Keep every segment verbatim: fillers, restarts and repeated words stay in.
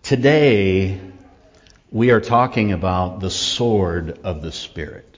Today, we are talking about the sword of the Spirit.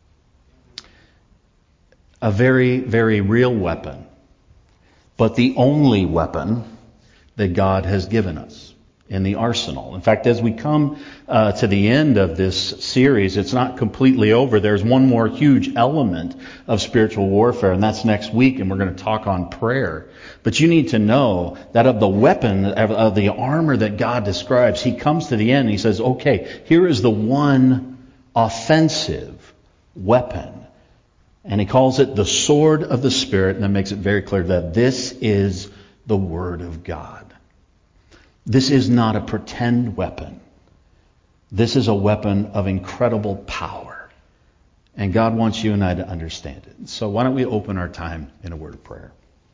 A very, very real weapon, but the only weapon that God has given us in the arsenal. In fact, as we come uh, to the end of this series, it's not completely over. There's one more huge element of spiritual warfare, and that's next week, and we're going to talk on prayer. But you need to know that of the weapon, of, of the armor that God describes, He comes to the end and He says, okay, here is the one offensive weapon. And He calls it the sword of the Spirit, and that makes it very clear that this is the Word of God. This is not a pretend weapon. This is a weapon of incredible power. And God wants you and I to understand it. So why don't we open our time in a word of prayer.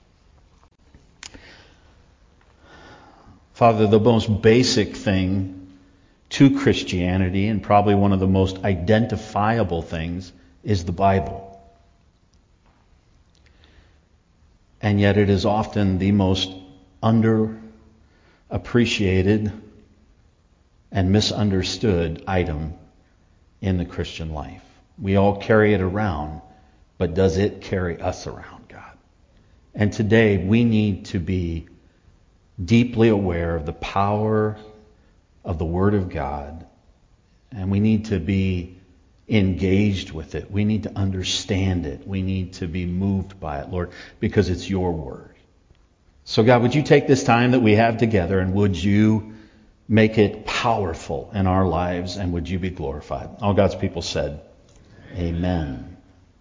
Father, the most basic thing to Christianity, and probably one of the most identifiable things, is the Bible. And yet it is often the most under appreciated and misunderstood item in the Christian life. We all carry it around, but does it carry us around, God? And today we need to be deeply aware of the power of the Word of God, and we need to be engaged with it. We need to understand it. We need to be moved by it, Lord, because it's your Word. So God, would you take this time that we have together and would you make it powerful in our lives and would you be glorified? All God's people said, Amen.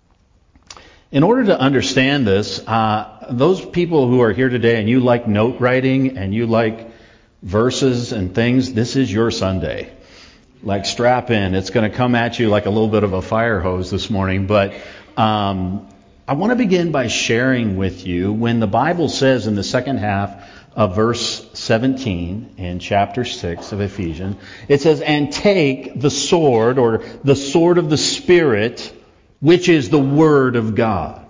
In order to understand this, uh, those people who are here today and you like note writing and you like verses and things, this is your Sunday. Like strap in. It's going to come at you like a little bit of a fire hose this morning, but um I want to begin by sharing with you when the Bible says in the second half of verse seventeen in chapter six of Ephesians, it says, and take the sword, or the sword of the Spirit, which is the Word of God.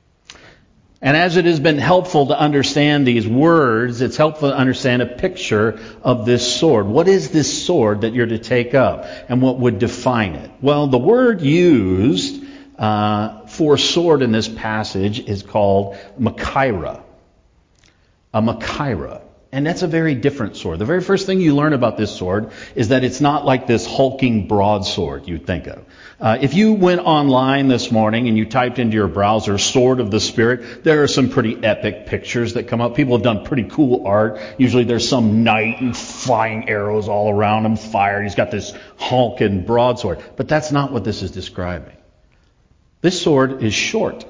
And as it has been helpful to understand these words, it's helpful to understand a picture of this sword. What is this sword that you're to take up? And what would define it? Well, the word used uh, for sword in this passage is called Machaira. A Machaira. And that's a very different sword. The very first thing you learn about this sword is that it's not like this hulking broadsword you'd think of. Uh, if you went online this morning and you typed into your browser Sword of the Spirit, there are some pretty epic pictures that come up. People have done pretty cool art. Usually there's some knight and flying arrows all around him, fire. He's got this hulking broadsword. But that's not what this is describing. This sword is short.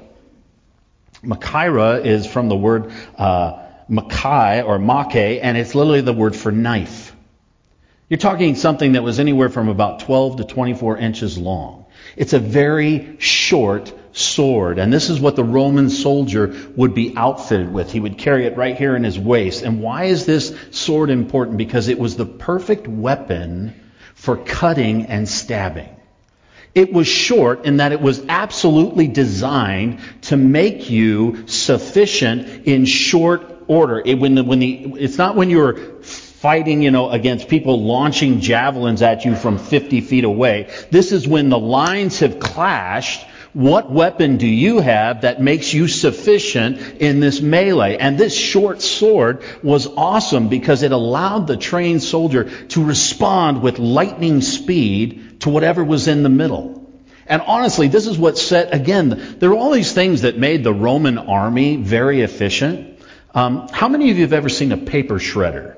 Machaira is from the word uh, makai or make, and it's literally the word for knife. You're talking something that was anywhere from about twelve to twenty-four inches long. It's a very short sword, and this is what the Roman soldier would be outfitted with. He would carry it right here in his waist. And why is this sword important? Because it was the perfect weapon for cutting and stabbing. It was short in that it was absolutely designed to make you sufficient in short order. It, when the, when the, it's not when you're fighting, you know, against people launching javelins at you from fifty feet away. This is when the lines have clashed. What weapon do you have that makes you sufficient in this melee? And this short sword was awesome because it allowed the trained soldier to respond with lightning speed to whatever was in the middle. And honestly, this is what set, again, there are all these things that made the Roman army very efficient. Um, how many of you have ever seen a paper shredder?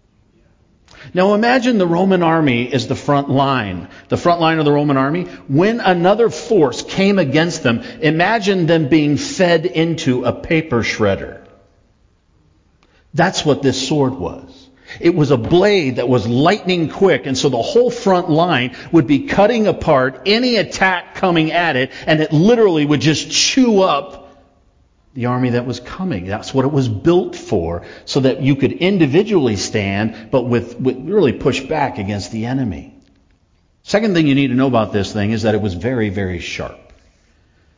Now imagine the Roman army is the front line. The front line of the Roman army. When another force came against them, imagine them being fed into a paper shredder. That's what this sword was. It was a blade that was lightning quick, and so the whole front line would be cutting apart any attack coming at it, and it literally would just chew up the army that was coming. That's what it was built for, so that you could individually stand, but with, with really push back against the enemy. Second thing you need to know about this thing is that it was very, very sharp.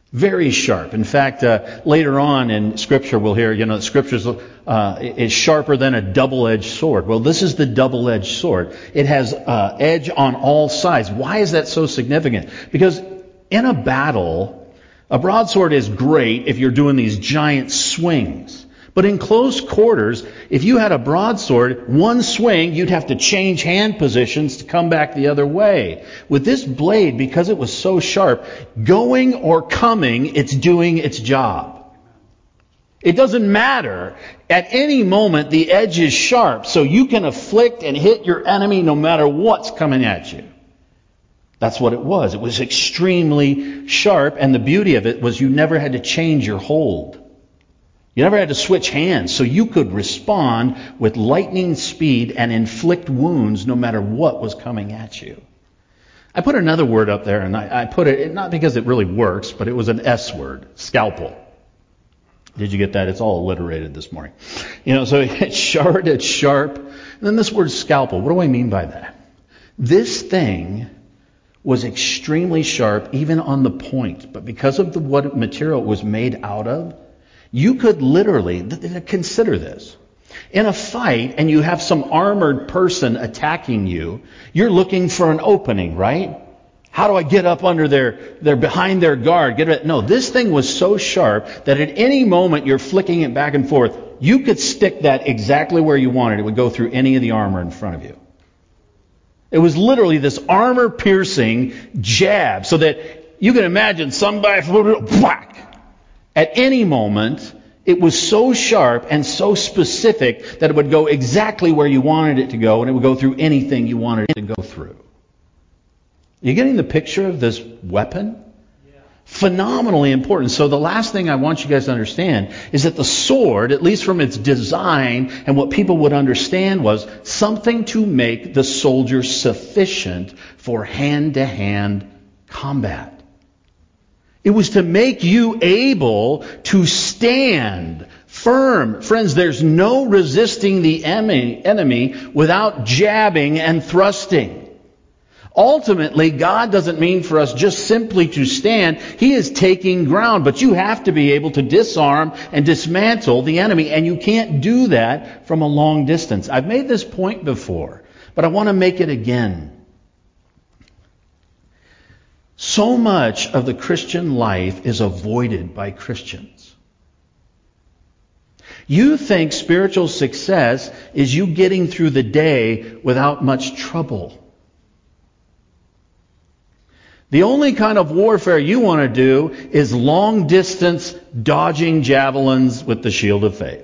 Very sharp. In fact, uh, later on in Scripture, we'll hear, you know, the Scripture uh, is sharper than a double-edged sword. Well, this is the double-edged sword. It has uh, edge on all sides. Why is that so significant? Because in a battle, a broadsword is great if you're doing these giant swings. But in close quarters, if you had a broadsword, one swing, you'd have to change hand positions to come back the other way. With this blade, because it was so sharp, going or coming, it's doing its job. It doesn't matter. At any moment, the edge is sharp, so you can afflict and hit your enemy no matter what's coming at you. That's what it was. It was extremely sharp, and the beauty of it was you never had to change your hold. You never had to switch hands, so you could respond with lightning speed and inflict wounds no matter what was coming at you. I put another word up there, and I, I put it, not because it really works, but it was an S word, scalpel. Did you get that? It's all alliterated this morning. You know, so it's sharp, it's sharp. And then this word scalpel, what do I mean by that? This thing was extremely sharp, even on the point, but because of the what material it was made out of, you could literally, consider this. In a fight and you have some armored person attacking you, you're looking for an opening, right? How do I get up under their, their behind their guard? Get it? No, this thing was so sharp that at any moment you're flicking it back and forth. You could stick that exactly where you wanted. It would go through any of the armor in front of you. It was literally this armor-piercing jab, so that you can imagine somebody, whack. At any moment, it was so sharp and so specific that it would go exactly where you wanted it to go, and it would go through anything you wanted it to go through. You getting the picture of this weapon? Yeah. Phenomenally important. So the last thing I want you guys to understand is that the sword, at least from its design and what people would understand, was something to make the soldier sufficient for hand-to-hand combat. It was to make you able to stand firm. Friends, there's no resisting the enemy without jabbing and thrusting. Ultimately, God doesn't mean for us just simply to stand. He is taking ground, but you have to be able to disarm and dismantle the enemy, and you can't do that from a long distance. I've made this point before, but I want to make it again. So much of the Christian life is avoided by Christians. You think spiritual success is you getting through the day without much trouble. The only kind of warfare you want to do is long distance dodging javelins with the shield of faith.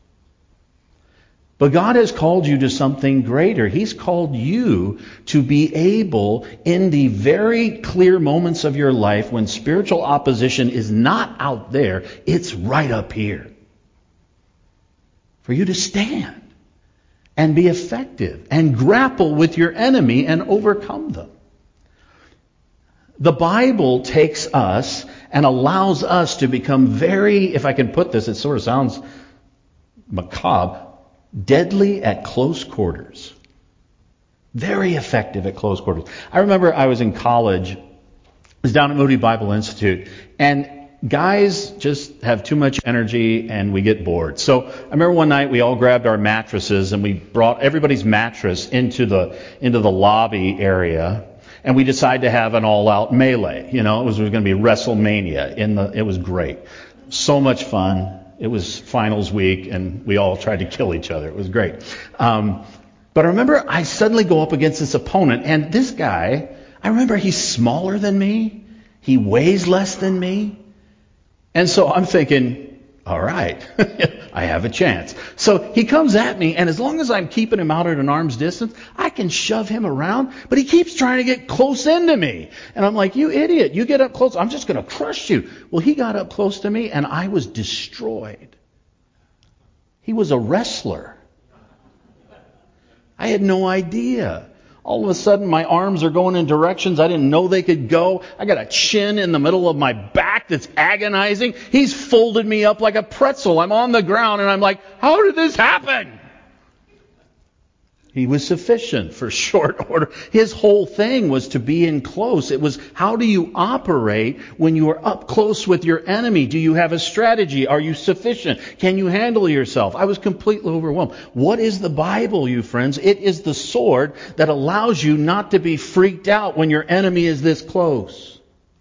But God has called you to something greater. He's called you to be able, in the very clear moments of your life when spiritual opposition is not out there, it's right up here. For you to stand and be effective and grapple with your enemy and overcome them. The Bible takes us and allows us to become very, if I can put this, it sort of sounds macabre, deadly at close quarters. Very effective at close quarters. I remember I was in college. I was down at Moody Bible Institute. And guys just have too much energy and we get bored. So I remember one night we all grabbed our mattresses and we brought everybody's mattress into the into the lobby area. And we decided to have an all-out melee. You know, it was, it was going to be WrestleMania. In the, it was great. So much fun. It was finals week, and we all tried to kill each other. It was great. Um, but I remember I suddenly go up against this opponent, and this guy, I remember he's smaller than me. He weighs less than me. And so I'm thinking, all right, I have a chance. So he comes at me, and as long as I'm keeping him out at an arm's distance, I can shove him around, but he keeps trying to get close into me. And I'm like, you idiot, you get up close, I'm just going to crush you. Well, he got up close to me, and I was destroyed. He was a wrestler. I had no idea. All of a sudden, my arms are going in directions I didn't know they could go. I got a chin in the middle of my back that's agonizing. He's folded me up like a pretzel. I'm on the ground, and I'm like, how did this happen? He was sufficient for short order. His whole thing was to be in close. It was, how do you operate when you are up close with your enemy? Do you have a strategy? Are you sufficient? Can you handle yourself? I was completely overwhelmed. What is the Bible, you friends? It is the sword that allows you not to be freaked out when your enemy is this close.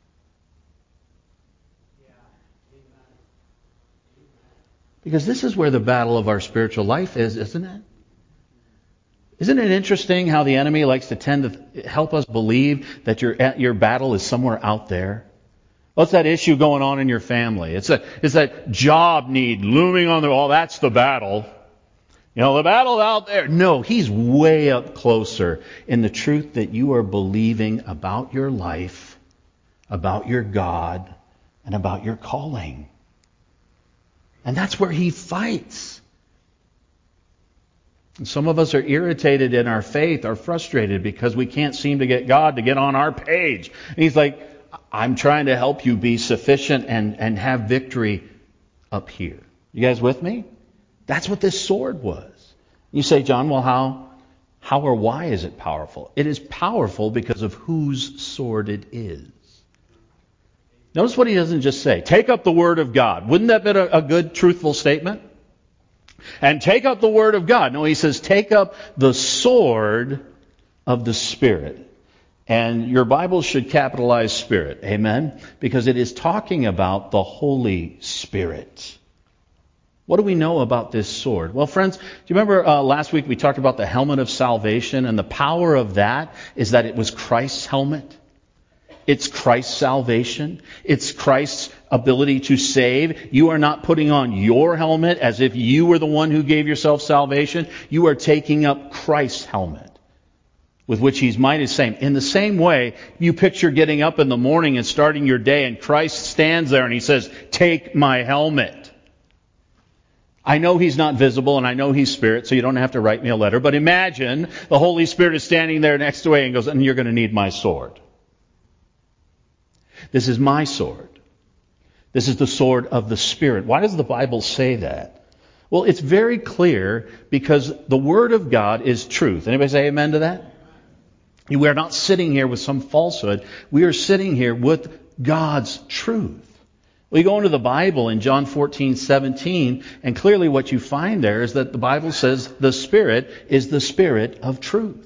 Because this is where the battle of our spiritual life is, isn't it? Isn't it interesting how the enemy likes to tend to help us believe that your your battle is somewhere out there? What's that issue going on in your family? It's a it's that job need looming on the wall. Oh, that's the battle. You know, the battle out there. No, he's way up closer in the truth that you are believing about your life, about your God, and about your calling. And that's where he fights. And some of us are irritated in our faith, are frustrated because we can't seem to get God to get on our page. And he's like, I'm trying to help you be sufficient and, and have victory up here. You guys with me? That's what this sword was. You say, John, well, how, how or why is it powerful? It is powerful because of whose sword it is. Notice what he doesn't just say. Take up the word of God. Wouldn't that be a, a good, truthful statement? And take up the word of God. No, he says, take up the sword of the Spirit. And your Bible should capitalize Spirit. Amen? Because it is talking about the Holy Spirit. What do we know about this sword? Well, friends, do you remember uh, last week we talked about the helmet of salvation? And the power of that is that it was Christ's helmet. It's Christ's salvation. It's Christ's ability to save. You are not putting on your helmet as if you were the one who gave yourself salvation. You are taking up Christ's helmet, with which he's mighty same. In the same way, you picture getting up in the morning and starting your day, and Christ stands there and he says, take my helmet. I know he's not visible and I know he's spirit, so you don't have to write me a letter. But imagine the Holy Spirit is standing there next to me and goes, and you're going to need my sword. This is my sword. This is the sword of the Spirit. Why does the Bible say that? Well, it's very clear because the Word of God is truth. Anybody say amen to that? We are not sitting here with some falsehood. We are sitting here with God's truth. We go into the Bible in John fourteen seventeen, and clearly what you find there is that the Bible says the Spirit is the Spirit of truth.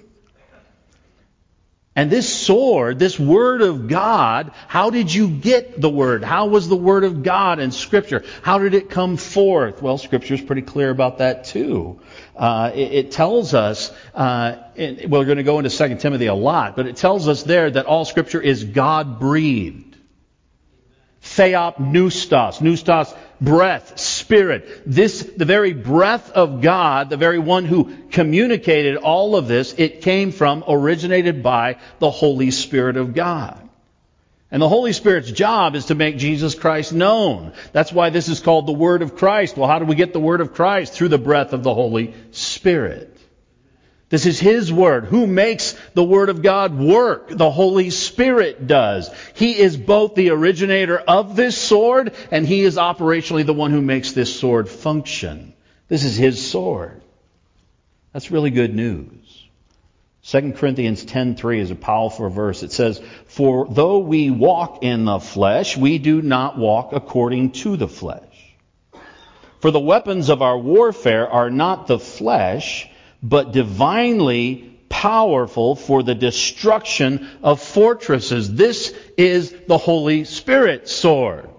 And this sword, this Word of God, how did you get the Word? How was the Word of God in Scripture? How did it come forth? Well, Scripture is pretty clear about that too. Uh, it, it tells us, uh, it, we're going to go into Second Timothy a lot, but it tells us there that all Scripture is God-breathed. Theopneustos, neustos, breath, spirit. This, the very breath of God, the very one who communicated all of this, it came from, originated by the Holy Spirit of God. And the Holy Spirit's job is to make Jesus Christ known. That's why this is called the Word of Christ. Well, how do we get the Word of Christ? Through the breath of the Holy Spirit. This is His Word. Who makes the Word of God work? The Holy Spirit does. He is both the originator of this sword, and He is operationally the one who makes this sword function. This is His sword. That's really good news. Second Corinthians ten three is a powerful verse. It says, for though we walk in the flesh, we do not walk according to the flesh. For the weapons of our warfare are not the flesh, but divinely powerful for the destruction of fortresses. This is the Holy Spirit sword.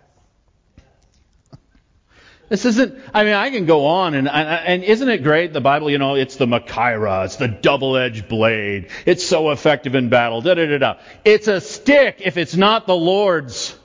This isn't, I mean, I can go on, and and isn't it great? The Bible, you know, it's the Machaira, it's the double-edged blade. It's so effective in battle. Da da da da. It's a stick if it's not the Lord's.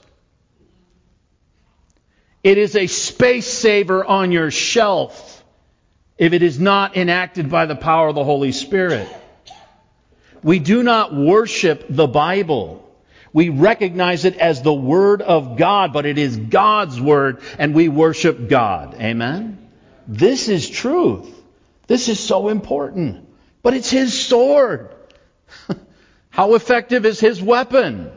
It is a space saver on your shelf if it is not enacted by the power of the Holy Spirit. We do not worship the Bible. We recognize it as the Word of God, but it is God's Word, and we worship God. Amen? This is truth. This is so important. But it's His sword. How effective is His weapon?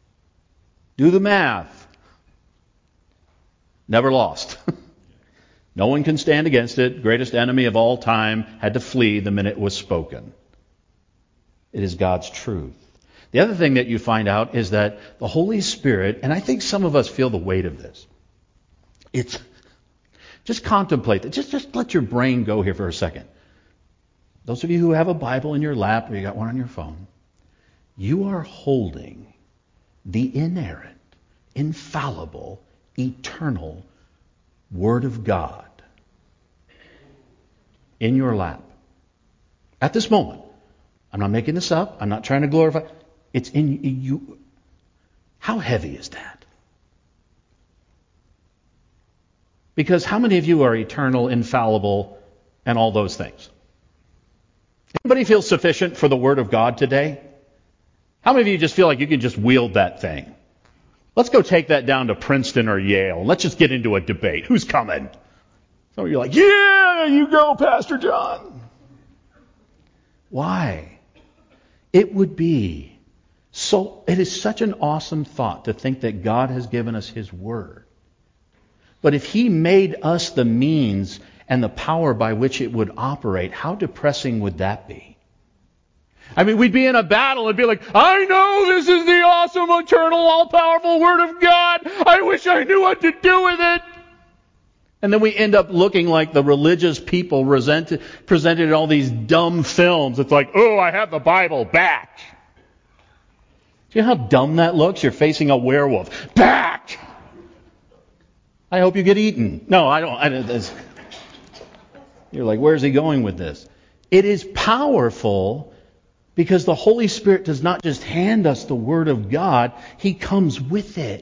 Do the math. Never lost. No one can stand against it. Greatest enemy of all time had to flee the minute it was spoken. It is God's truth. The other thing that you find out is that the Holy Spirit, and I think some of us feel the weight of this. It's just contemplate that. Just, just let your brain go here for a second. Those of you who have a Bible in your lap or you got one on your phone, you are holding the inerrant, infallible, eternal Word of God in your lap. At this moment. I'm not making this up. I'm not trying to glorify. It's in you. How heavy is that? Because how many of you are eternal, infallible, and all those things? Anybody feel sufficient for the Word of God today? How many of you just feel like you can just wield that thing? Let's go take that down to Princeton or Yale. Let's just get into a debate. Who's coming? Some of you are like, yeah, you go, Pastor John. Why? It would be so, it is such an awesome thought to think that God has given us His Word. But if He made us the means and the power by which it would operate, how depressing would that be? I mean, we'd be in a battle and be like, I know this is the awesome, eternal, all-powerful Word of God. I wish I knew what to do with it. And then we end up looking like the religious people presented, presented in all these dumb films. It's like, oh, I have the Bible back. Do you know how dumb that looks? You're facing a werewolf. Back! I hope you get eaten. No, I don't. I don't You're like, where's he going with this? It is powerful because the Holy Spirit does not just hand us the Word of God. He comes with it.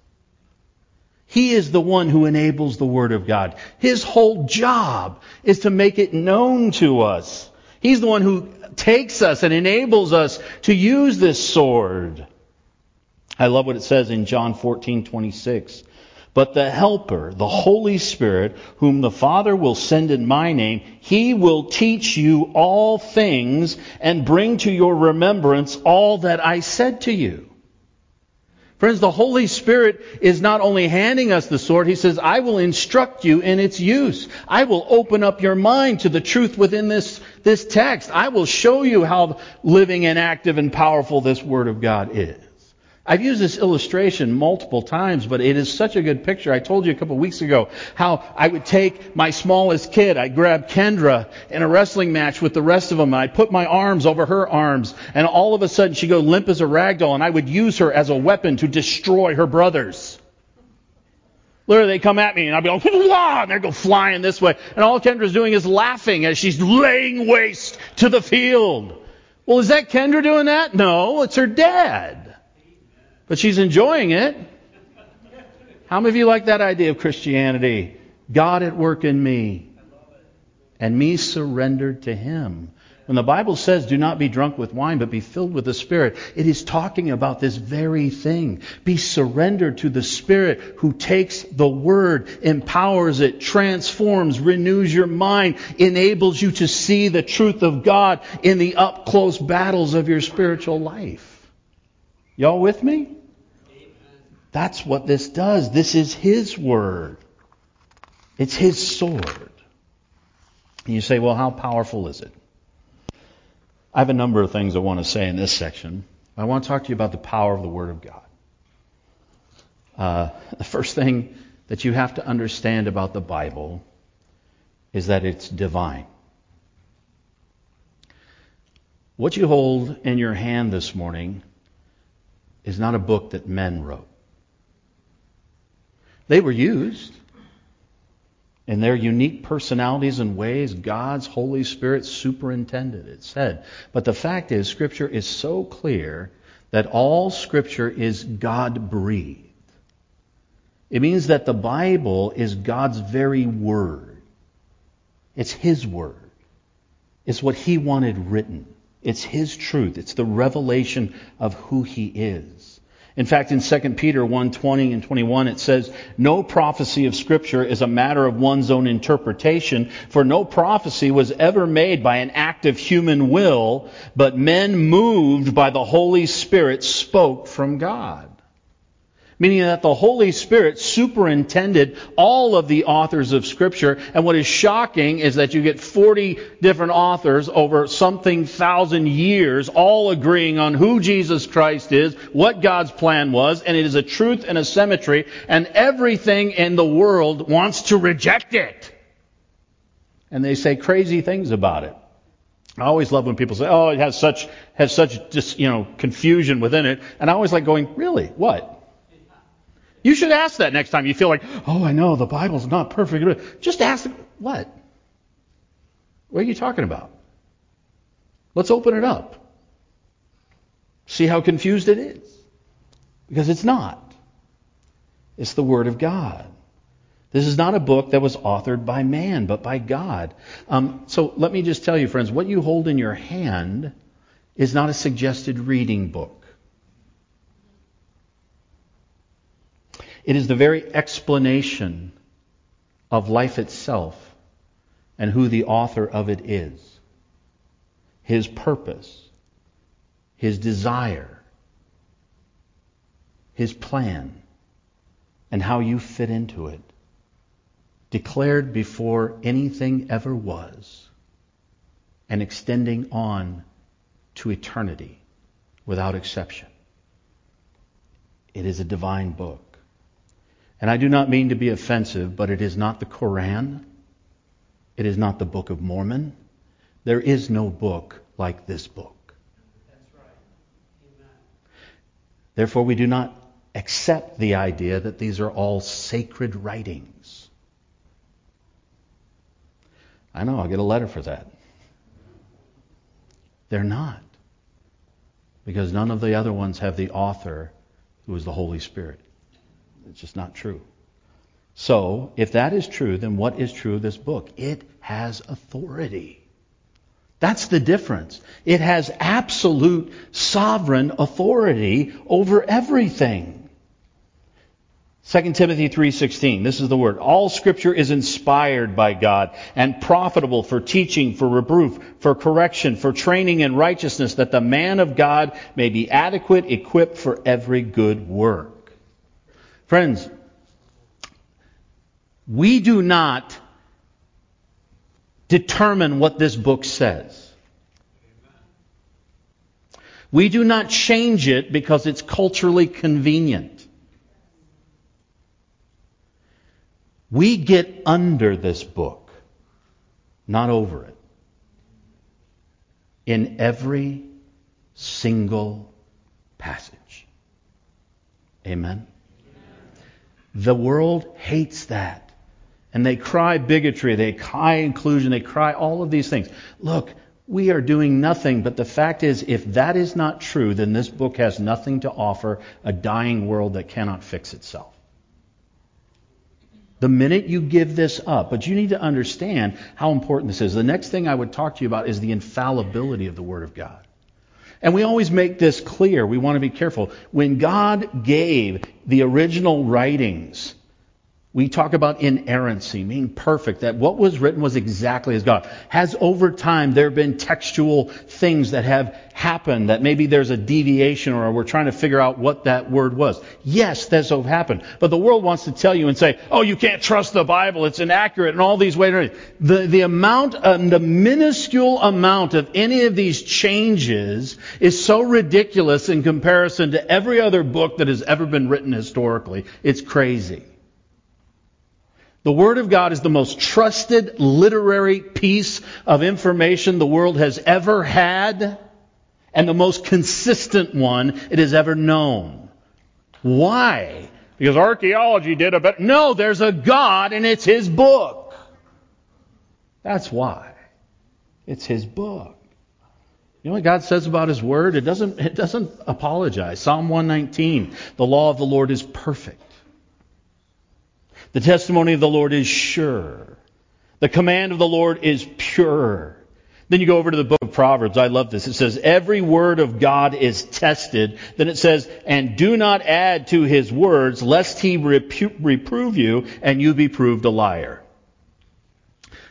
He is the one who enables the Word of God. His whole job is to make it known to us. He's the one who takes us and enables us to use this sword. I love what it says in John fourteen twenty-six. But the Helper, the Holy Spirit, whom the Father will send in my name, He will teach you all things and bring to your remembrance all that I said to you. Friends, the Holy Spirit is not only handing us the sword, He says, I will instruct you in its use. I will open up your mind to the truth within this, this text. I will show you how living and active and powerful this Word of God is. I've used this illustration multiple times, but it is such a good picture. I told you a couple of weeks ago how I would take my smallest kid. I'd grab Kendra in a wrestling match with the rest of them. And I'd put my arms over her arms. And all of a sudden she'd go limp as a rag doll. And I would use her as a weapon to destroy her brothers. Literally, they come at me and I'd be like, wah! And they'd go flying this way. And all Kendra's doing is laughing as she's laying waste to the field. Well, is that Kendra doing that? No, it's her dad. But she's enjoying it. How many of you like that idea of Christianity? God at work in me. And me surrendered to Him. When the Bible says, do not be drunk with wine, but be filled with the Spirit, it is talking about this very thing. Be surrendered to the Spirit who takes the Word, empowers it, transforms, renews your mind, enables you to see the truth of God in the up-close battles of your spiritual life. Y'all with me? That's what this does. This is His Word. It's His sword. And you say, well, how powerful is it? I have a number of things I want to say in this section. I want to talk to you about the power of the Word of God. Uh, the first thing that you have to understand about the Bible is that it's divine. What you hold in your hand this morning is not a book that men wrote. They were used in their unique personalities and ways. God's Holy Spirit superintended, it said. But the fact is, Scripture is so clear that all Scripture is God-breathed. It means that the Bible is God's very Word. It's His Word. It's what He wanted written. It's His truth. It's the revelation of who He is. In fact, in Second Peter one twenty and twenty-one, it says, no prophecy of Scripture is a matter of one's own interpretation, for no prophecy was ever made by an act of human will, but men moved by the Holy Spirit spoke from God. Meaning that the Holy Spirit superintended all of the authors of Scripture. And what is shocking is that you get forty different authors over something thousand years all agreeing on who Jesus Christ is, what God's plan was, and it is a truth and a symmetry, and everything in the world wants to reject it. And they say crazy things about it. I always love when people say, oh, it has such has such just, you know, confusion within it. And I always like going, really? What? You should ask that next time you feel like, oh, I know, the Bible's not perfect. Just ask, what? What are you talking about? Let's open it up. See how confused it is. Because it's not. It's the Word of God. This is not a book that was authored by man, but by God. Um, so let me just tell you, friends, what you hold in your hand is not a suggested reading book. It is the very explanation of life itself and who the author of it is. His purpose, his desire, his plan, and how you fit into it. Declared before anything ever was and extending on to eternity without exception. It is a divine book. And I do not mean to be offensive, but it is not the Koran. It is not the Book of Mormon. There is no book like this book. That's right. Amen. Therefore, we do not accept the idea that these are all sacred writings. I know, I'll get a letter for that. They're not. Because none of the other ones have the author who is the Holy Spirit. It's just not true. So, if that is true, then what is true of this book? It has authority. That's the difference. It has absolute sovereign authority over everything. Second Timothy three sixteen, this is the word. All Scripture is inspired by God and profitable for teaching, for reproof, for correction, for training in righteousness, that the man of God may be adequate, equipped for every good work. Friends, we do not determine what this book says. We do not change it because it's culturally convenient. We get under this book, not over it, in every single passage. Amen? The world hates that. And they cry bigotry, they cry inclusion, they cry all of these things. Look, we are doing nothing, but the fact is, if that is not true, then this book has nothing to offer a dying world that cannot fix itself. The minute you give this up, but you need to understand how important this is. The next thing I would talk to you about is the infallibility of the Word of God. And we always make this clear. We want to be careful. When God gave the original writings, we talk about inerrancy, meaning perfect, that what was written was exactly as God. Has over time there been textual things that have happened, that maybe there's a deviation or we're trying to figure out what that word was? Yes, that's what happened. But the world wants to tell you and say, oh, you can't trust the Bible, it's inaccurate, and all these ways. The, the amount, um, the minuscule amount of any of these changes is so ridiculous in comparison to every other book that has ever been written historically. It's crazy. The Word of God is the most trusted literary piece of information the world has ever had, and the most consistent one it has ever known. Why? Because archaeology did a better... No, there's a God and it's His book. That's why. It's His book. You know what God says about His Word? It doesn't, it doesn't apologize. Psalm one nineteen, the law of the Lord is perfect. The testimony of the Lord is sure. The command of the Lord is pure. Then you go over to the book of Proverbs. I love this. It says, every word of God is tested. Then it says, and do not add to His words, lest He repu- reprove you and you be proved a liar.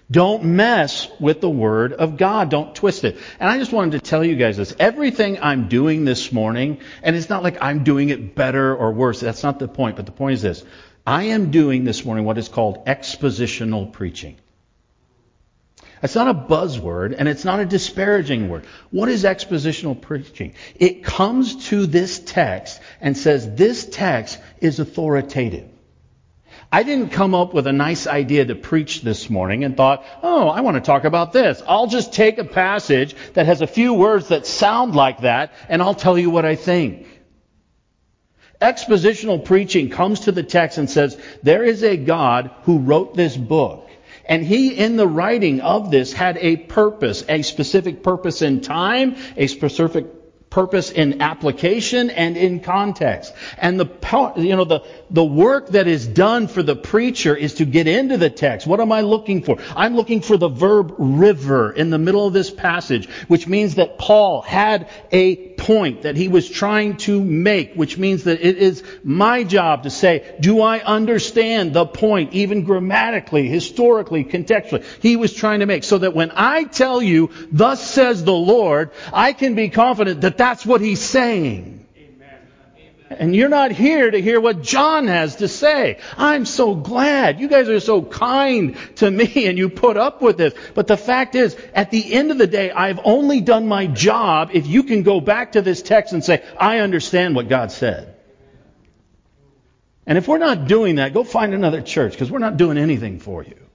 Don't mess with the Word of God. Don't twist it. And I just wanted to tell you guys this. Everything I'm doing this morning, and it's not like I'm doing it better or worse. That's not the point. But the point is this. I am doing this morning what is called expositional preaching. It's not a buzzword, and it's not a disparaging word. What is expositional preaching? It comes to this text and says this text is authoritative. I didn't come up with a nice idea to preach this morning and thought, oh, I want to talk about this. I'll just take a passage that has a few words that sound like that, and I'll tell you what I think. Expositional preaching comes to the text and says, there is a God who wrote this book. And He, in the writing of this, had a purpose, a specific purpose in time, a specific purpose in application and in context. And the you know the the work that is done for the preacher is to get into the text. What am I looking for? I'm looking for the verb river in the middle of this passage, which means that Paul had a point that he was trying to make, which means that it is my job to say, do I understand the point, even grammatically, historically, contextually, he was trying to make, so that when I tell you, thus says the Lord, I can be confident that that's what He's saying. And you're not here to hear what John has to say. I'm so glad. You guys are so kind to me and you put up with this. But the fact is, at the end of the day, I've only done my job if you can go back to this text and say, I understand what God said. And if we're not doing that, go find another church, because we're not doing anything for you.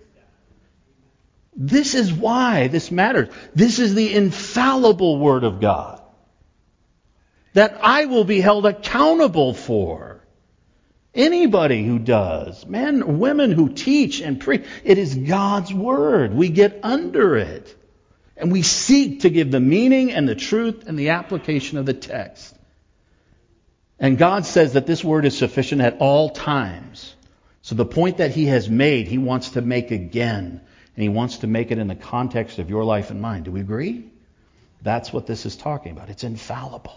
This is why this matters. This is the infallible Word of God that I will be held accountable for. Anybody who does, men, women who teach and preach, it is God's Word. We get under it. And we seek to give the meaning and the truth and the application of the text. And God says that this Word is sufficient at all times. So the point that He has made, He wants to make again. And He wants to make it in the context of your life and mine. Do we agree? That's what this is talking about. It's infallible.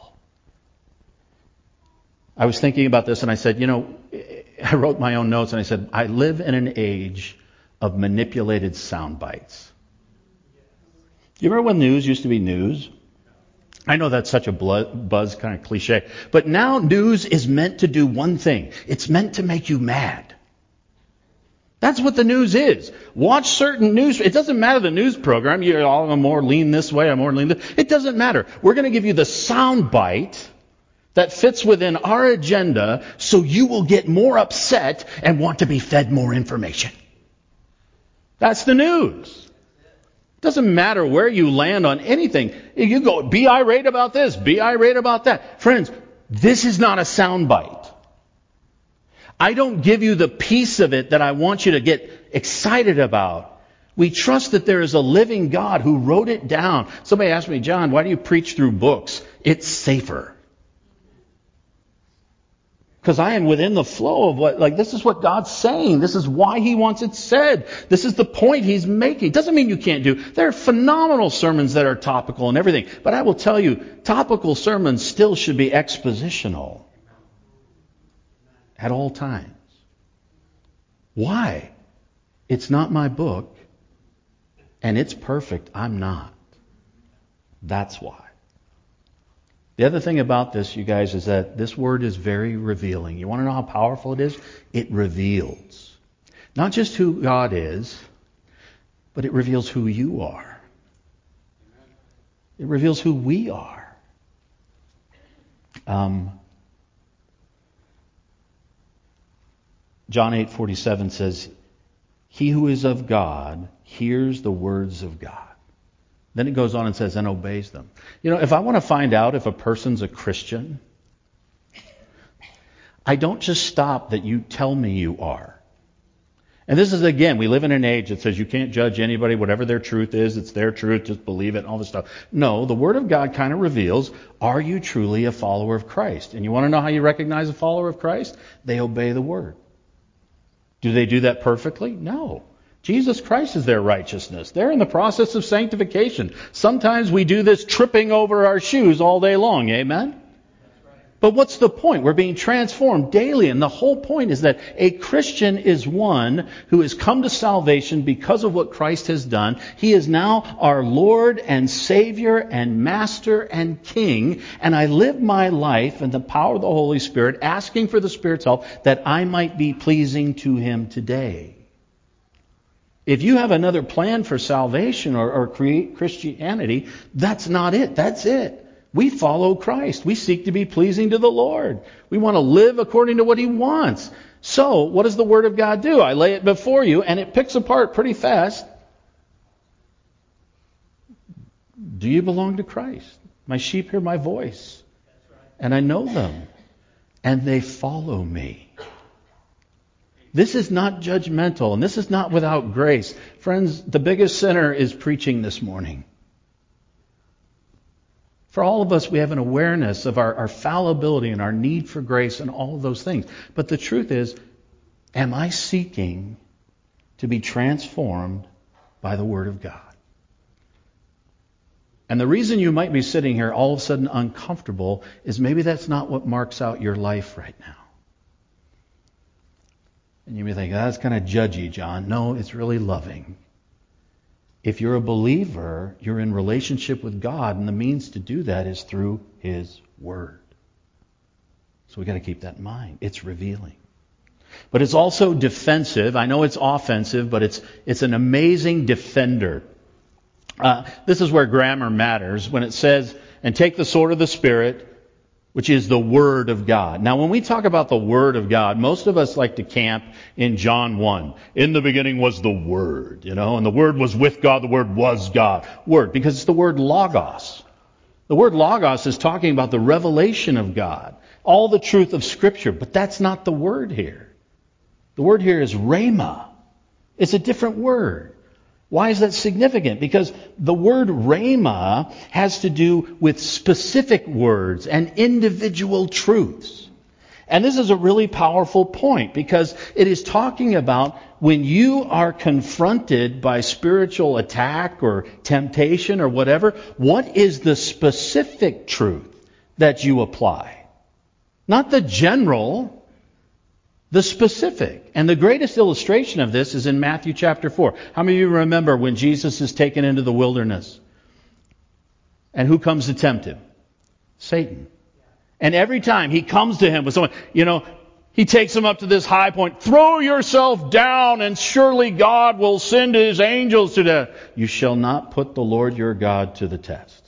I was thinking about this and I said, you know, I wrote my own notes and I said, I live in an age of manipulated sound bites. You remember when news used to be news? I know that's such a buzz kind of cliche, but now news is meant to do one thing. It's meant to make you mad. That's what the news is. Watch certain news. It doesn't matter the news program. You're all I'm more lean this way. I'm more lean this. It doesn't matter. We're going to give you the sound bite that fits within our agenda, so you will get more upset and want to be fed more information. That's the news. It doesn't matter where you land on anything. You go, be irate about this, be irate about that. Friends, this is not a soundbite. I don't give you the piece of it that I want you to get excited about. We trust that there is a living God who wrote it down. Somebody asked me, John, why do you preach through books? It's safer. Because I am within the flow of what, like, this is what God's saying. This is why He wants it said. This is the point He's making. Doesn't mean you can't do. There are phenomenal sermons that are topical and everything. But I will tell you, topical sermons still should be expositional. At all times. Why? It's not my book. And it's perfect. I'm not. That's why. The other thing about this, you guys, is that this word is very revealing. You want to know how powerful it is? It reveals. Not just who God is, but it reveals who you are. It reveals who we are. Um, John eight forty-seven says, he who is of God hears the words of God. Then it goes on and says, and obeys them. You know, if I want to find out if a person's a Christian, I don't just stop that you tell me you are. And this is, again, we live in an age that says you can't judge anybody, whatever their truth is, it's their truth, just believe it, and all this stuff. No, the Word of God kind of reveals, are you truly a follower of Christ? And you want to know how you recognize a follower of Christ? They obey the Word. Do they do that perfectly? No. Jesus Christ is their righteousness. They're in the process of sanctification. Sometimes we do this tripping over our shoes all day long. Amen? But what's the point? We're being transformed daily. And the whole point is that a Christian is one who has come to salvation because of what Christ has done. He is now our Lord and Savior and Master and King. And I live my life in the power of the Holy Spirit, asking for the Spirit's help that I might be pleasing to Him today. If you have another plan for salvation or, or create Christianity, that's not it. That's it. We follow Christ. We seek to be pleasing to the Lord. We want to live according to what He wants. So, what does the Word of God do? I lay it before you, and it picks apart pretty fast. Do you belong to Christ? My sheep hear my voice, and I know them, and they follow me. This is not judgmental, and this is not without grace. Friends, the biggest sinner is preaching this morning. For all of us, we have an awareness of our, our fallibility and our need for grace and all of those things. But the truth is, am I seeking to be transformed by the Word of God? And the reason you might be sitting here all of a sudden uncomfortable is maybe that's not what marks out your life right now. And you may think, oh, that's kind of judgy, John. No, it's really loving. If you're a believer, you're in relationship with God, and the means to do that is through His Word. So we've got to keep that in mind. It's revealing. But it's also defensive. I know it's offensive, but it's it's an amazing defender. Uh, this is where grammar matters. When it says, and take the sword of the Spirit, which is the Word of God. Now, when we talk about the Word of God, most of us like to camp in John one. In the beginning was the Word, you know, and the Word was with God, the Word was God. Word, because it's the word logos. The word logos is talking about the revelation of God, all the truth of Scripture, but that's not the word here. The word here is rhema. It's a different word. Why is that significant? Because the word rhema has to do with specific words and individual truths. And this is a really powerful point because it is talking about when you are confronted by spiritual attack or temptation or whatever, what is the specific truth that you apply? Not the general, the specific. And the greatest illustration of this is in Matthew chapter four. How many of you remember when Jesus is taken into the wilderness? And who comes to tempt Him? Satan. And every time he comes to him with someone, you know, he takes him up to this high point. Throw yourself down and surely God will send His angels to death. You shall not put the Lord your God to the test.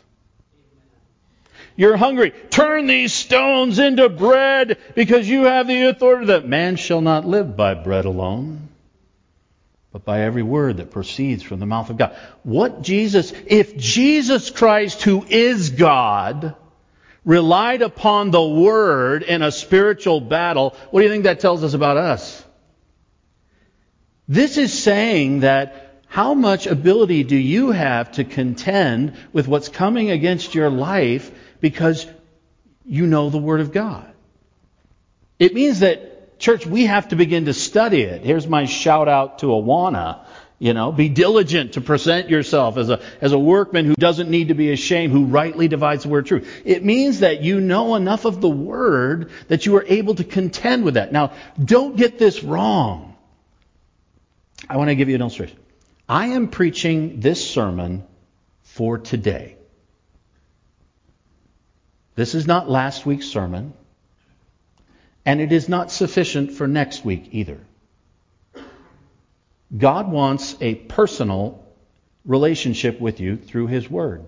You're hungry. Turn these stones into bread because you have the authority that man shall not live by bread alone, but by every word that proceeds from the mouth of God. What Jesus, if Jesus Christ, who is God, relied upon the Word in a spiritual battle, what do you think that tells us about us? This is saying that how much ability do you have to contend with what's coming against your life because you know the Word of God? It means that, church, we have to begin to study it. Here's my shout out to Awana. You know, be diligent to present yourself as a as a workman who doesn't need to be ashamed, who rightly divides the word of truth. It means that you know enough of the Word that you are able to contend with that. Now, don't get this wrong. I want to give you an illustration. I am preaching this sermon for today. This is not last week's sermon, and it is not sufficient for next week either. God wants a personal relationship with you through His Word.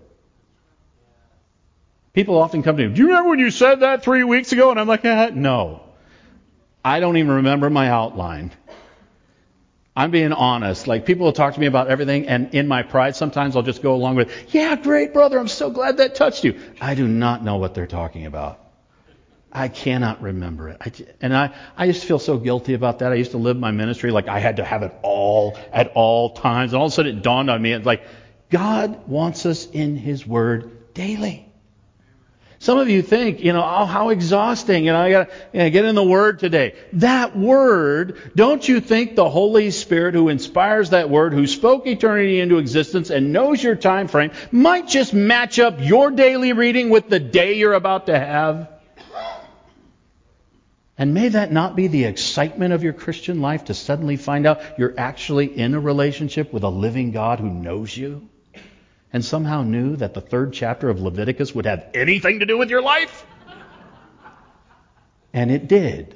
People often come to me, do you remember when you said that three weeks ago? And I'm like, eh, no. I don't even remember my outline. I'm being honest. Like, people will talk to me about everything, and in my pride, sometimes I'll just go along with, yeah, great, brother, I'm so glad that touched you. I do not know what they're talking about. I cannot remember it. I, and I, I just feel so guilty about that. I used to live my ministry like I had to have it all at all times. And all of a sudden it dawned on me, it's like, God wants us in His Word daily. Some of you think, you know, oh, how exhausting. You know, I got to you know, get in the Word today. That Word, don't you think the Holy Spirit who inspires that Word, who spoke eternity into existence and knows your time frame, might just match up your daily reading with the day you're about to have? And may that not be the excitement of your Christian life, to suddenly find out you're actually in a relationship with a living God who knows you and somehow knew that the third chapter of Leviticus would have anything to do with your life. And it did.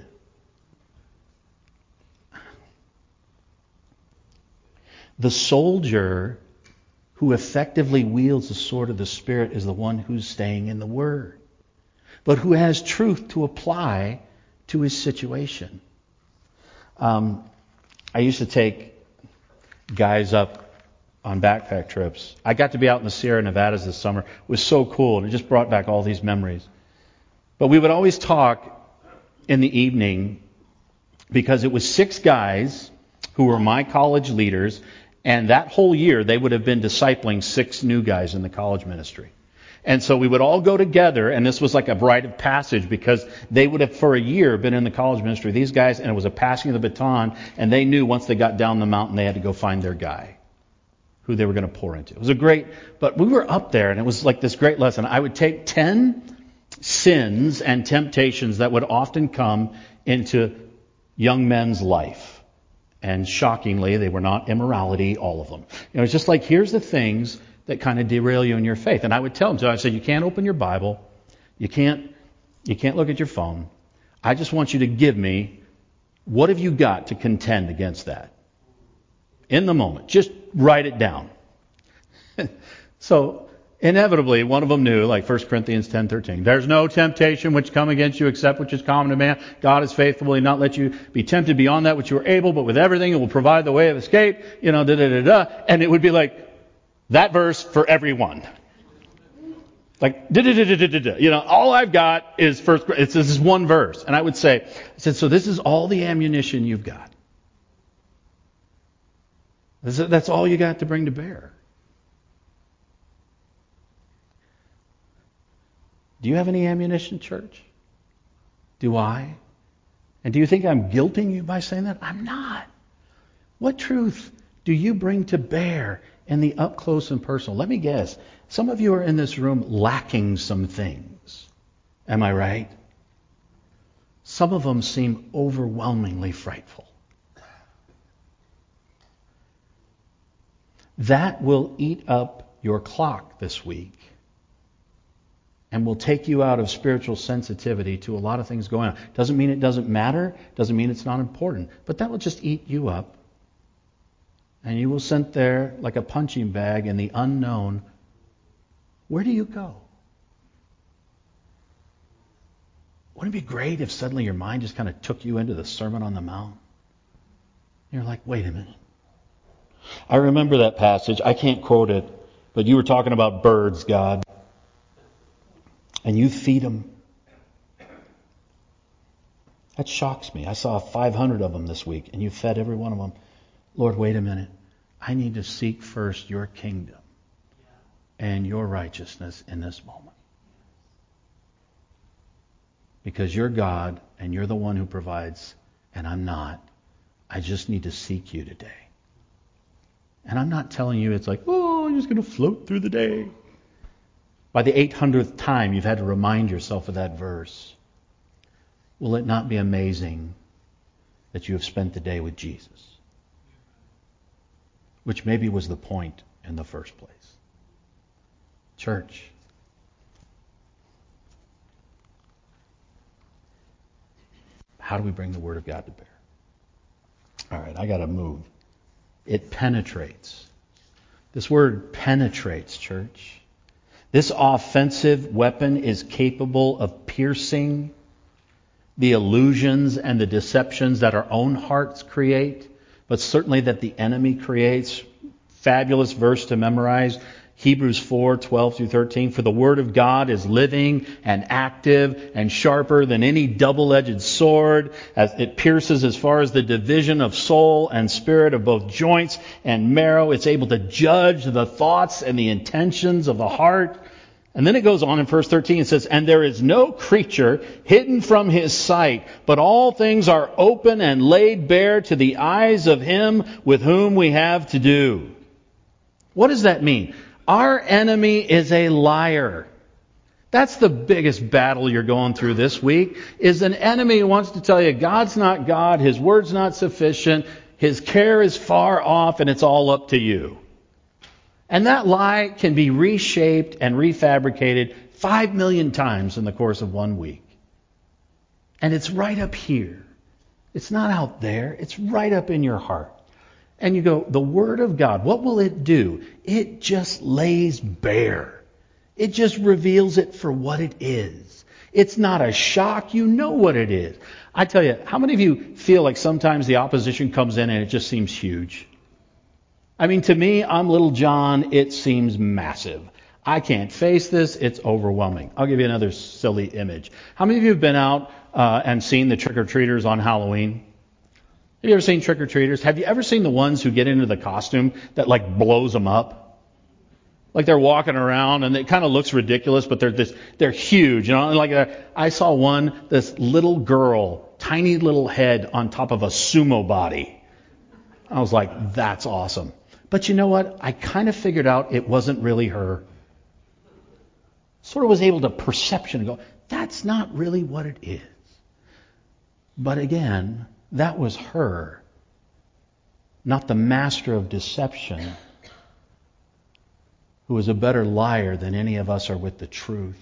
The soldier who effectively wields the sword of the Spirit is the one who's staying in the Word, but who has truth to apply to his situation. Um, I used to take guys up on backpack trips. I got to be out in the Sierra Nevadas this summer. It was so cool, and it just brought back all these memories. But we would always talk in the evening because it was six guys who were my college leaders, and that whole year they would have been discipling six new guys in the college ministry. And so we would all go together, and this was like a rite of passage because they would have for a year been in the college ministry, these guys, and it was a passing of the baton, and they knew once they got down the mountain they had to go find their guy who they were going to pour into. It was a great, but we were up there, and it was like this great lesson. I would take ten sins and temptations that would often come into young men's life. And shockingly, they were not immorality, all of them. You know, it's just like, here's the things that kind of derail you in your faith. And I would tell them, so I said, you can't open your Bible. You can't, you can't look at your phone. I just want you to give me, what have you got to contend against that? In the moment. Just write it down. So, inevitably, one of them knew, like First Corinthians ten thirteen, there's no temptation which come against you except which is common to man. God is faithful. He will not let you be tempted beyond that which you are able, but with everything it will provide the way of escape. You know, da da da da. And it would be like, that verse for everyone. Like, da da da da da da. You know, all I've got is first. It's this is one verse, and I would say, I said, so this is all the ammunition you've got. That's all you got to bring to bear. Do you have any ammunition, church? Do I? And do you think I'm guilting you by saying that? I'm not. What truth do you bring to bear in the up close and personal? Let me guess. Some of you are in this room lacking some things. Am I right? Some of them seem overwhelmingly frightful. That will eat up your clock this week and will take you out of spiritual sensitivity to a lot of things going on. Doesn't mean it doesn't matter. Doesn't mean it's not important. But that will just eat you up. And you will sit there like a punching bag in the unknown. Where do you go? Wouldn't it be great if suddenly your mind just kind of took you into the Sermon on the Mount? You're like, wait a minute. I remember that passage. I can't quote it, but you were talking about birds, God. And you feed them. That shocks me. I saw five hundred of them this week, and you fed every one of them. Lord, wait a minute. I need to seek first your kingdom and your righteousness in this moment. Because you're God, and you're the one who provides, and I'm not. I just need to seek you today. And I'm not telling you it's like, oh, I'm just going to float through the day. By the eight hundredth time, you've had to remind yourself of that verse. Will it not be amazing that you have spent the day with Jesus? Which maybe was the point in the first place. Church, how do we bring the Word of God to bear? All right, I got to move. It penetrates. This word penetrates, church. This offensive weapon is capable of piercing the illusions and the deceptions that our own hearts create, but certainly that the enemy creates. Fabulous verse to memorize. Hebrews four, twelve through thirteen. For the Word of God is living and active and sharper than any double-edged sword, as it pierces as far as the division of soul and spirit, of both joints and marrow. It's able to judge the thoughts and the intentions of the heart. And then it goes on in verse thirteen. It says, and there is no creature hidden from His sight, but all things are open and laid bare to the eyes of Him with whom we have to do. What does that mean? Our enemy is a liar. That's the biggest battle you're going through this week, is an enemy who wants to tell you God's not God, His word's not sufficient, His care is far off, and it's all up to you. And that lie can be reshaped and refabricated five million times in the course of one week. And it's right up here. It's not out there. It's right up in your heart. And you go, the Word of God, what will it do? It just lays bare. It just reveals it for what it is. It's not a shock. You know what it is. I tell you, how many of you feel like sometimes the opposition comes in and it just seems huge? I mean, to me, I'm little John. It seems massive. I can't face this. It's overwhelming. I'll give you another silly image. How many of you have been out uh, and seen the trick-or-treaters on Halloween? Have you ever seen trick-or-treaters? Have you ever seen the ones who get into the costume that like blows them up? Like they're walking around and it kind of looks ridiculous, but they're this, they're huge. You know, like a, I saw one, this little girl, tiny little head on top of a sumo body. I was like, that's awesome. But you know what? I kind of figured out it wasn't really her. Sort of was able to perception and go, that's not really what it is. But again, that was her, not the master of deception, who is a better liar than any of us are with the truth,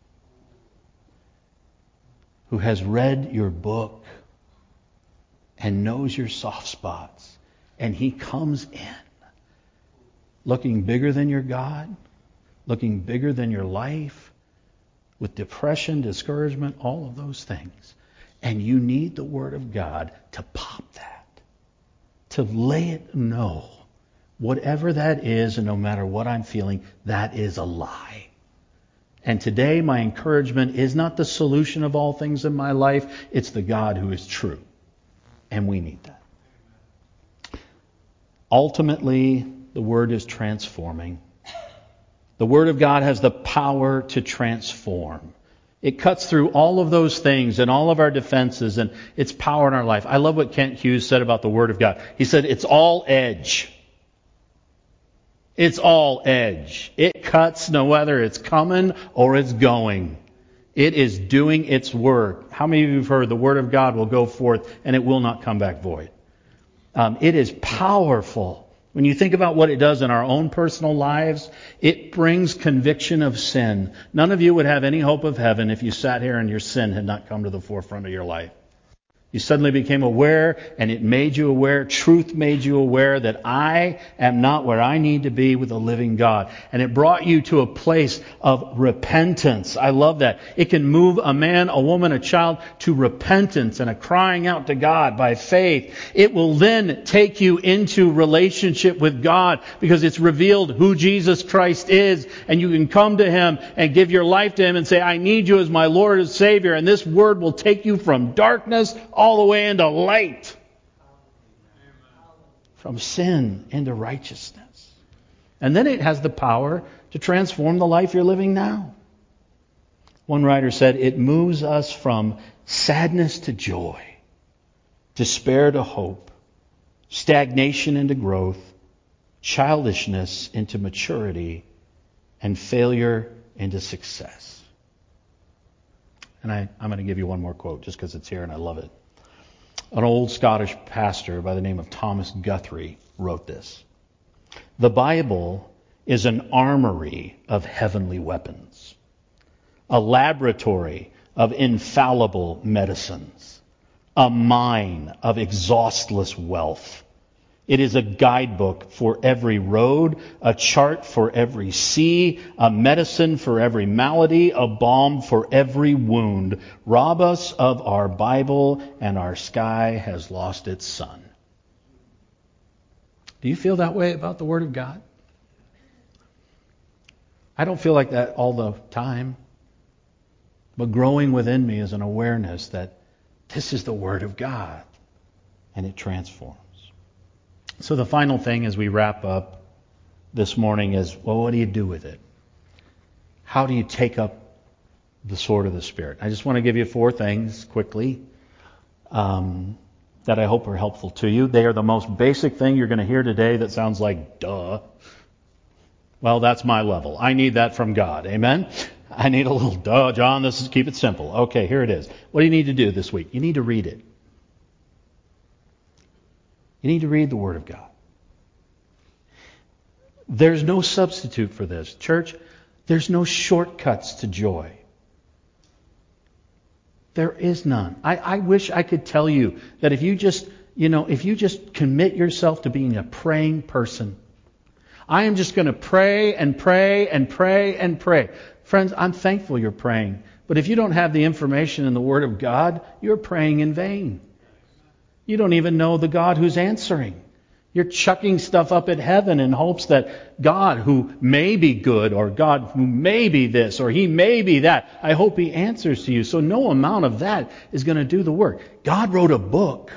who has read your book and knows your soft spots, and he comes in looking bigger than your God, looking bigger than your life, with depression, discouragement, all of those things. And you need the Word of God to pop that, to lay it no. Whatever that is, and no matter what I'm feeling, that is a lie. And today, my encouragement is not the solution of all things in my life. It's the God who is true. And we need that. Ultimately, the Word is transforming. The Word of God has the power to transform. It cuts through all of those things and all of our defenses and its power in our life. I love what Kent Hughes said about the Word of God. He said, it's all edge. It's all edge. It cuts no whether it's coming or it's going. It is doing its work. How many of you have heard the Word of God will go forth and it will not come back void? Um, it is powerful. When you think about what it does in our own personal lives, it brings conviction of sin. None of you would have any hope of heaven if you sat here and your sin had not come to the forefront of your life. You suddenly became aware, and it made you aware, truth made you aware that I am not where I need to be with the living God. And it brought you to a place of repentance. I love that. It can move a man, a woman, a child to repentance and a crying out to God by faith. It will then take you into relationship with God because it's revealed who Jesus Christ is. And you can come to Him and give your life to Him and say, I need you as my Lord and Savior. And this Word will take you from darkness all the way into light. From sin into righteousness. And then it has the power to transform the life you're living now. One writer said, it moves us from sadness to joy, despair to hope, stagnation into growth, childishness into maturity, and failure into success. And I, I'm going to give you one more quote just because it's here and I love it. An old Scottish pastor by the name of Thomas Guthrie wrote this. The Bible is an armory of heavenly weapons, a laboratory of infallible medicines, a mine of exhaustless wealth. It is a guidebook for every road, a chart for every sea, a medicine for every malady, a balm for every wound. Rob us of our Bible, and our sky has lost its sun. Do you feel that way about the Word of God? I don't feel like that all the time. But growing within me is an awareness that this is the Word of God, and it transforms. So the final thing as we wrap up this morning is, well, what do you do with it? How do you take up the sword of the Spirit? I just want to give you four things quickly um, that I hope are helpful to you. They are the most basic thing you're going to hear today that sounds like, duh. Well, that's my level. I need that from God. Amen? I need a little, duh, John, this is, keep it simple. Okay, here it is. What do you need to do this week? You need to read it. You need to read the Word of God. There's no substitute for this. Church, there's no shortcuts to joy. There is none. I, I wish I could tell you that if you just, you know, if you just commit yourself to being a praying person, I am just going to pray and pray and pray and pray. Friends, I'm thankful you're praying. But if you don't have the information in the Word of God, you're praying in vain. You don't even know the God who's answering. You're chucking stuff up at heaven in hopes that God, who may be good, or God who may be this, or He may be that, I hope He answers to you. So no amount of that is going to do the work. God wrote a book.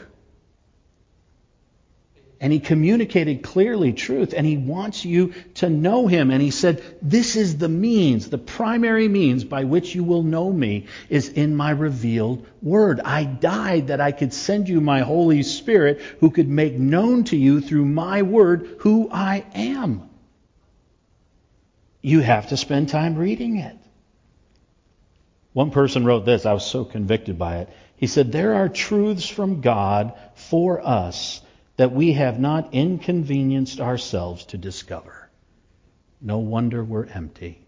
And He communicated clearly truth, and He wants you to know Him. And He said, this is the means, the primary means by which you will know me is in my revealed Word. I died that I could send you my Holy Spirit who could make known to you through my Word who I am. You have to spend time reading it. One person wrote this, I was so convicted by it. He said, there are truths from God for us that we have not inconvenienced ourselves to discover. No wonder we're empty.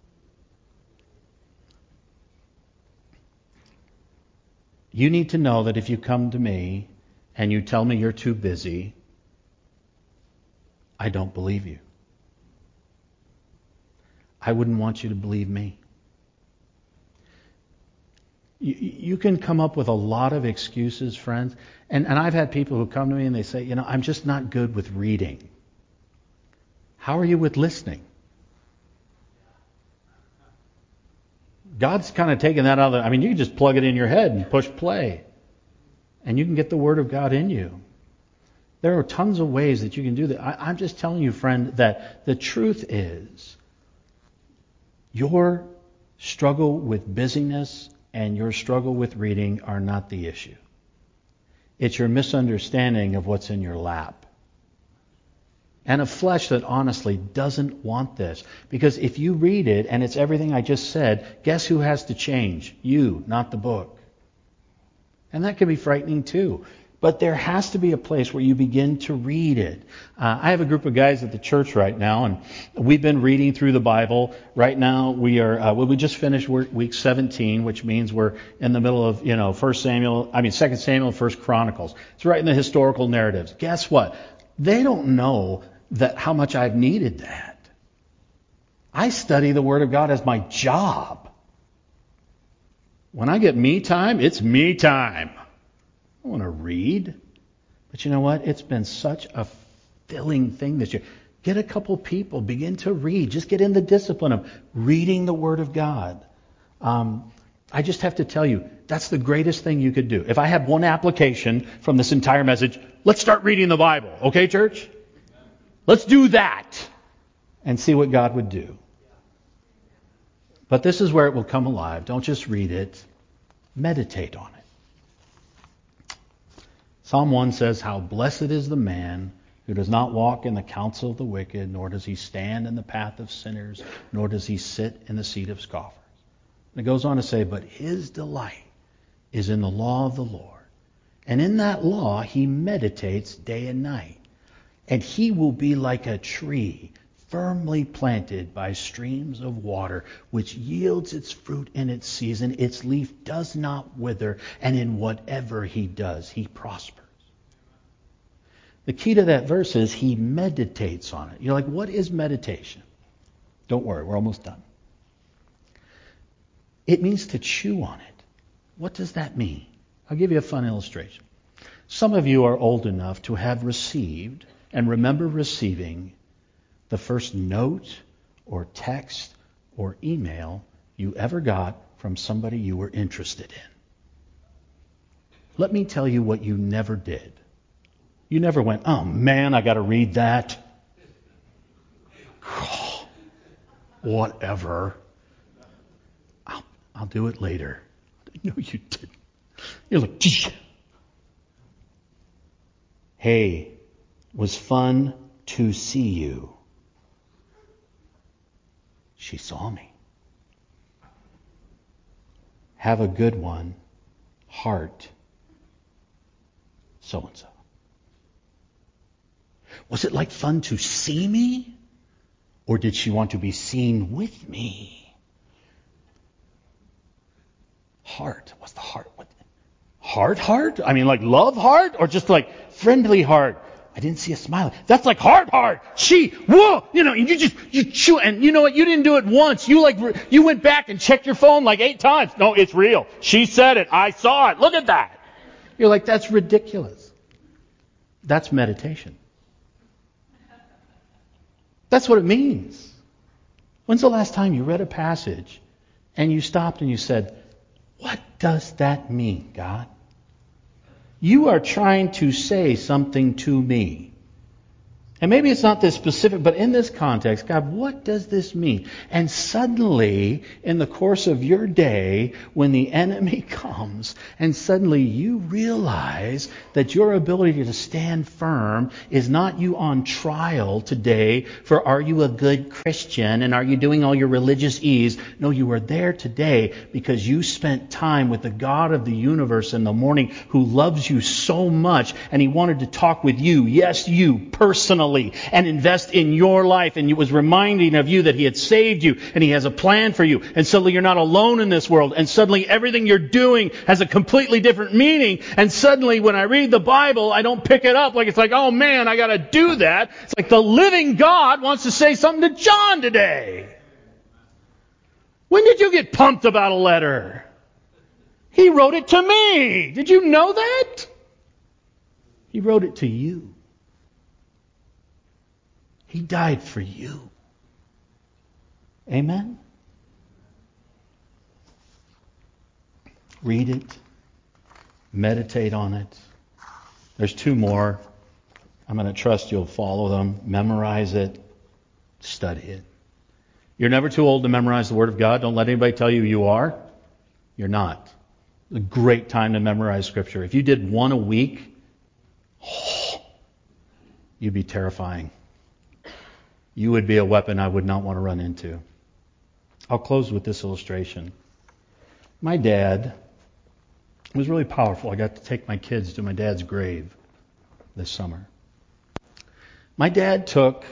You need to know that if you come to me and you tell me you're too busy, I don't believe you. I wouldn't want you to believe me. You, you can come up with a lot of excuses, friends. And, and I've had people who come to me and they say, you know, I'm just not good with reading. How are you with listening? God's kind of taken that out of the... I mean, you can just plug it in your head and push play. And you can get the Word of God in you. There are tons of ways that you can do that. I, I'm just telling you, friend, that the truth is your struggle with busyness and your struggle with reading are not the issue. It's your misunderstanding of what's in your lap. And a flesh that honestly doesn't want this. Because if you read it and it's everything I just said, guess who has to change? You, not the book. And that can be frightening too. But there has to be a place where you begin to read it. Uh, I have a group of guys at the church right now, and we've been reading through the Bible. Right now, we are uh, well, we just finished week seventeen, which means we're in the middle of you know First Samuel, I mean Second Samuel, First Chronicles. It's right in the historical narratives. Guess what? They don't know that how much I've needed that. I study the Word of God as my job. When I get me time, it's me time. I want to read. But you know what? It's been such a filling thing this year. Get a couple people, begin to read. Just get in the discipline of reading the Word of God. Um, I just have to tell you, that's the greatest thing you could do. If I had one application from this entire message, let's start reading the Bible. Okay, church? Let's do that and see what God would do. But this is where it will come alive. Don't just read it. Meditate on it. Psalm one says, how blessed is the man who does not walk in the counsel of the wicked, nor does he stand in the path of sinners, nor does he sit in the seat of scoffers. And it goes on to say, but his delight is in the law of the Lord. And in that law he meditates day and night. And he will be like a tree firmly planted by streams of water, which yields its fruit in its season. Its leaf does not wither, and in whatever he does, he prospers. The key to that verse is he meditates on it. You're like, what is meditation? Don't worry, we're almost done. It means to chew on it. What does that mean? I'll give you a fun illustration. Some of you are old enough to have received and remember receiving the first note or text or email you ever got from somebody you were interested in. Let me tell you what you never did. You never went, oh man, I got to read that. Oh, whatever. I'll, I'll do it later. No, you didn't. You're like, gee. Hey, was fun to see you. She saw me. have a good one, heart so-and-so. Was it like fun to see me? Or did she want to be seen with me? Heart. What's the heart? What? Heart, heart? I mean, like love heart? Or just like friendly heart? I didn't see a smile. That's like heart, heart. She, whoa, you know, you just, you chew, and you know what? You didn't do it once. You like, you went back and checked your phone like eight times. No, it's real. She said it. I saw it. Look at that. You're like, that's ridiculous. That's meditation. That's what it means. When's the last time you read a passage and you stopped and you said, what does that mean, God? You are trying to say something to me. And maybe it's not this specific, but in this context, God, what does this mean? And suddenly, in the course of your day, when the enemy comes, and suddenly you realize that your ability to stand firm is not you on trial today for are you a good Christian and are you doing all your religious ease? No, you are there today because you spent time with the God of the universe in the morning who loves you so much and He wanted to talk with you, yes, you, personally, and invest in your life. And it was reminding of you that He had saved you and He has a plan for you. And suddenly you're not alone in this world. And suddenly everything you're doing has a completely different meaning. And suddenly when I read the Bible, I don't pick it up like it's like, oh man, I got to do that. It's like the living God wants to say something to John today. When did you get pumped about a letter? He wrote it to me. Did you know that? He wrote it to you. He died for you. Amen? Read it. Meditate on it. There's two more. I'm going to trust you'll follow them. Memorize it. Study it. You're never too old to memorize the Word of God. Don't let anybody tell you you are. You're not. It's a great time to memorize Scripture. If you did one a week, oh, you'd be terrifying. You would be a weapon I would not want to run into. I'll close with this illustration. My dad was really powerful. I got to take my kids to my dad's grave this summer. My dad took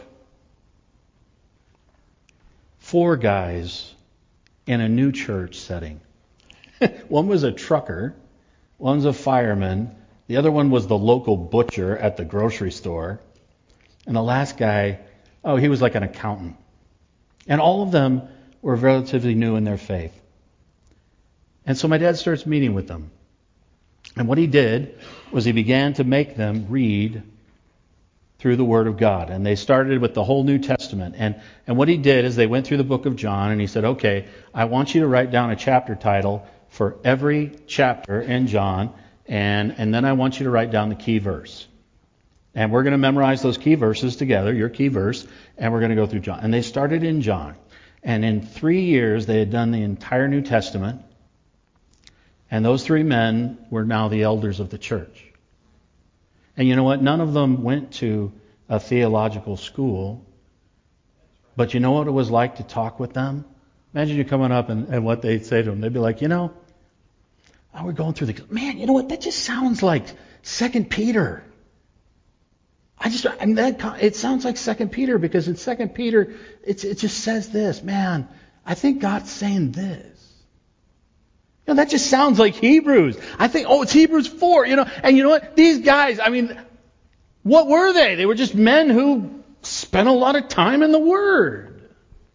four guys in a new church setting. One was a trucker, one was a fireman, the other one was the local butcher at the grocery store, and the last guy, oh, he was like an accountant. And all of them were relatively new in their faith. And so my dad starts meeting with them. And what he did was he began to make them read through the Word of God. And they started with the whole New Testament. And, and what he did is they went through the book of John and he said, okay, I want you to write down a chapter title for every chapter in John. And, and then I want you to write down the key verse. And we're going to memorize those key verses together, your key verse, and we're going to go through John. And they started in John. And in three years, they had done the entire New Testament. And those three men were now the elders of the church. And you know what? None of them went to a theological school. But you know what it was like to talk with them? Imagine you coming up and, and what they'd say to them. They'd be like, you know, oh, we're going through the... Man, you know what? That just sounds like Second Peter. I just, I mean, that, it sounds like Second Peter because in Second Peter, it's, it just says this, man, I think God's saying this. You know, that just sounds like Hebrews. I think, oh, it's Hebrews four, you know, and you know what? These guys, I mean, what were they? They were just men who spent a lot of time in the Word.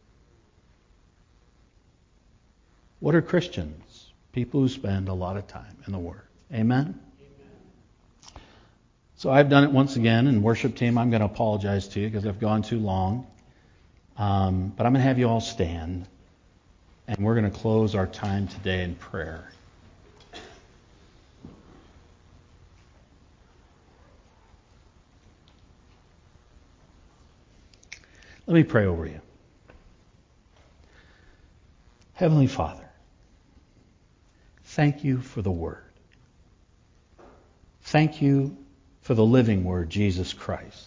What are Christians? People who spend a lot of time in the Word. Amen? So I've done it once again, and worship team, I'm going to apologize to you because I've gone too long. Um, but I'm going to have you all stand, and we're going to close our time today in prayer. Let me pray over you. Heavenly Father, thank you for the Word. Thank you for the living Word, Jesus Christ,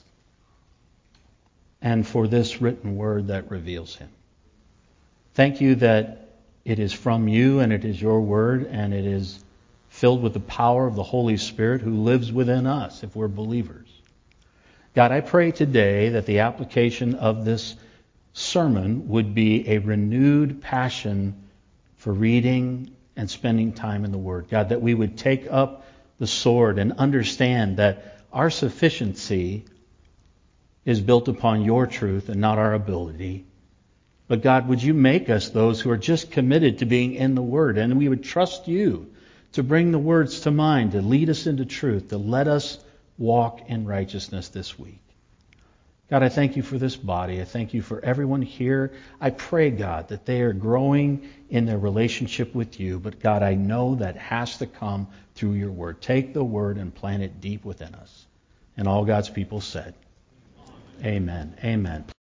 and for this written Word that reveals Him. Thank you that It is from you, and it is your word, and it is filled with the power of the Holy Spirit who lives within us if we're believers. God, I pray today that the application of this sermon would be a renewed passion for reading and spending time in the Word. God, that we would take up the sword and understand that our sufficiency is built upon your truth and not our ability. But God, would you make us those who are just committed to being in the Word, and we would trust you to bring the words to mind, to lead us into truth, to let us walk in righteousness this week. God, I thank you for this body. I thank you for everyone here. I pray, God, that they are growing in their relationship with you. But God, I know that has to come through your word. Take the word and plant it deep within us. And all God's people said, Amen. Amen.